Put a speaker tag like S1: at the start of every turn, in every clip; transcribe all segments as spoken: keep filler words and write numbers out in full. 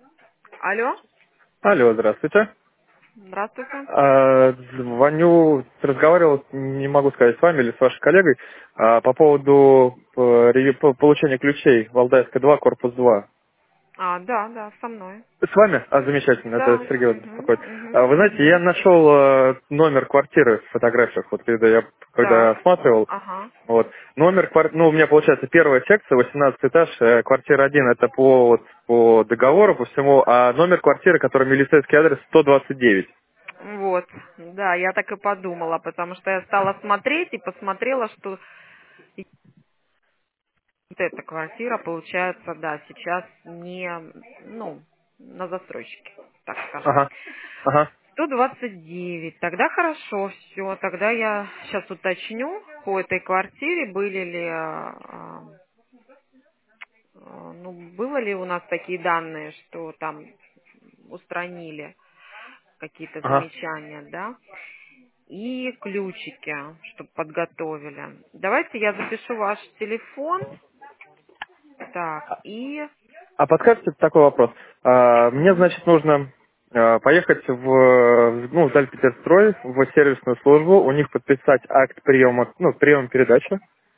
S1: Алло,
S2: Алло, здравствуйте.
S1: здравствуйте.
S2: А, Звоню, разговаривал, не могу сказать, с вами или с вашей коллегой, а, по поводу э, реви- по- получения ключей Валдайская два, корпус два.
S1: А, да, да, со мной.
S2: С вами? А, замечательно, это
S1: Да.
S2: Сергей вас
S1: Угу,
S2: беспокоит. А,
S1: угу,
S2: Вы знаете, я
S1: угу.
S2: нашел э, номер квартиры в фотографиях, вот когда я когда
S1: Так.
S2: осматривал,
S1: Ага.
S2: вот. Номер, квар- ну, у меня получается первая секция, восемнадцатый этаж, э, квартира один, это по, вот, по договору, по всему, а номер квартиры, который милицейский адрес сто двадцать девять.
S1: Вот. Да, я так и подумала, потому что я стала смотреть и посмотрела, что вот эта квартира, получается, да, сейчас не, ну, на застройщике, так скажем.
S2: Ага, ага,
S1: сто двадцать девять. Тогда хорошо, все. Тогда я сейчас уточню по этой квартире, были ли а, а, А, Ну, было ли у нас такие данные, что там устранили какие-то
S2: ага.
S1: замечания, да? И ключики, чтобы подготовили. Давайте я запишу ваш телефон. Так, и...
S2: А подскажите такой вопрос. А, Мне,
S1: Мгм.
S2: значит, нужно а, поехать в, ну, в Дальпетерстрой, в сервисную службу, у них подписать акт приема, ну, приема передачи,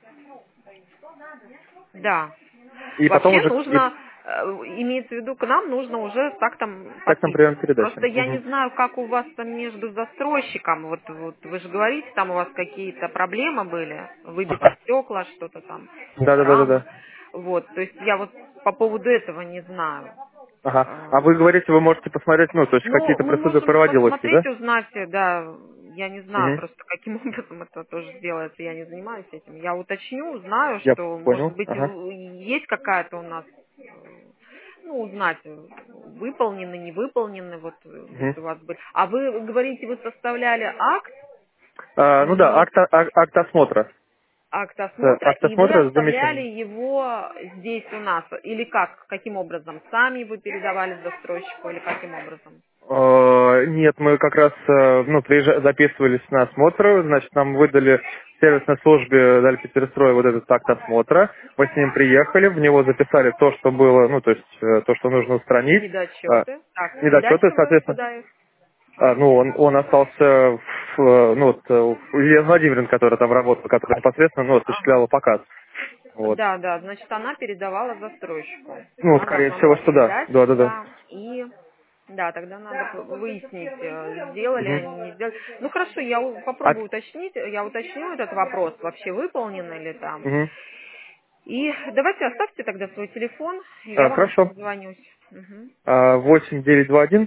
S1: Да.
S2: и потом
S1: Вообще
S2: уже и
S1: нужно, э, имеется в виду, к нам нужно уже с актом
S2: так там прием
S1: подписано.
S2: передачи.
S1: Просто я не
S2: Мгм.
S1: знаю, как у вас там между застройщиком, вот, вот вы же говорите, там у вас какие-то проблемы были, выбиты
S2: Ага.
S1: стекла, что-то там,
S2: Да, да, да, да,
S1: рама.
S2: да.
S1: Вот, то есть я вот по поводу этого не знаю.
S2: Ага. А
S1: Э,
S2: вы говорите, вы можете посмотреть, ну, то есть
S1: Ну,
S2: какие-то
S1: мы
S2: процедуры
S1: можем
S2: проводилось,
S1: посмотреть,
S2: да?
S1: узнать, э, да, я не знаю
S2: Угу.
S1: просто, каким образом это тоже делается, я не занимаюсь этим. Я уточню, узнаю,
S2: Я
S1: что, может
S2: понял.
S1: быть,
S2: Ага.
S1: в- есть какая-то у нас, э, ну, узнать, э, выполнены, не выполнены, вот, э,
S2: Мгм.
S1: если у вас были. А вы говорите, вы составляли акт,
S2: А, ну да,
S1: и
S2: акт, акт, акт осмотра.
S1: акт
S2: Э,
S1: осмотра,
S2: Акт
S1: и вы
S2: осмотра с
S1: оставляли
S2: замечанием.
S1: его здесь у нас, или как, каким образом? Сами вы передавали застройщику, или каким образом?
S2: Э, Нет, мы как раз э, ну, приезжа- записывались на осмотр, значит, нам выдали в сервисной службе, дали Петерстрой вот этот акт осмотра, мы с ним приехали, в него записали то, что было, ну, то есть, э, то, что нужно устранить, э,
S1: Недочеты. Так, и
S2: недочеты,
S1: дальше вы
S2: соответственно.
S1: куда их?
S2: А, ну, он, он остался в, э, ну, вот, э, у Елены Владимировны, которая там работала, которая непосредственно, ну,
S1: Ага.
S2: осуществляла показ. Вот.
S1: Да, да, значит, она передавала застройщику.
S2: Ну,
S1: Она
S2: скорее
S1: должна
S2: всего,
S1: была
S2: что да.
S1: передать,
S2: Да, да, да.
S1: да, и да, тогда надо выяснить, э, сделали
S2: Мгм.
S1: они, не сделали. Ну хорошо, я у-
S2: А,
S1: попробую уточнить, я уточню этот вопрос, вообще выполнен или там.
S2: мгм.
S1: И давайте оставьте тогда свой телефон, и я
S2: А,
S1: вам
S2: хорошо.
S1: созвонюсь. Угу.
S2: А, восемь девять два один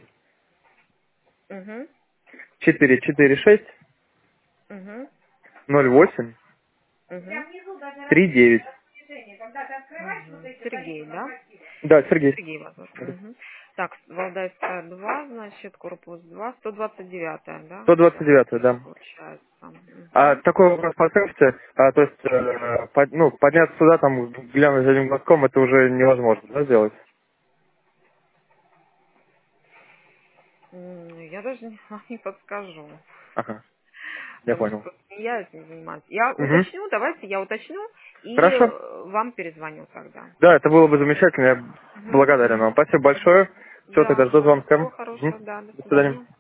S1: Угу.
S2: четыре четыре шесть
S1: Угу.
S2: ноль восемь
S1: Угу.
S2: три девять.
S1: Мгм. Сергей, да?
S2: Да, Сергей.
S1: Сергей вас зовут. Мгм. Так, Валдайская два, значит, корпус два, сто двадцать девятая, да?
S2: сто двадцать девять, да.
S1: Получается.
S2: А
S1: Мгм.
S2: такой вопрос подскажите, а, то есть, э, под- ну, подняться сюда, там, глянуть за одним глазком, это уже невозможно, да, сделать?
S1: М, Я даже не, вам не подскажу,
S2: Ага, я
S1: потому что
S2: понял.
S1: просто не я этим занимаюсь. Я
S2: Угу.
S1: уточню, давайте я уточню и
S2: Хорошо.
S1: э, вам перезвоню тогда.
S2: Да, это было бы замечательно, я
S1: Мгм,
S2: благодарен
S1: мгм,
S2: вам. Спасибо
S1: мгм.
S2: большое. Все, тогда
S1: Да,
S2: жду
S1: да,
S2: звонка.
S1: всего
S2: Мгм.
S1: хорошего, да, до
S2: До свидания.
S1: свидания.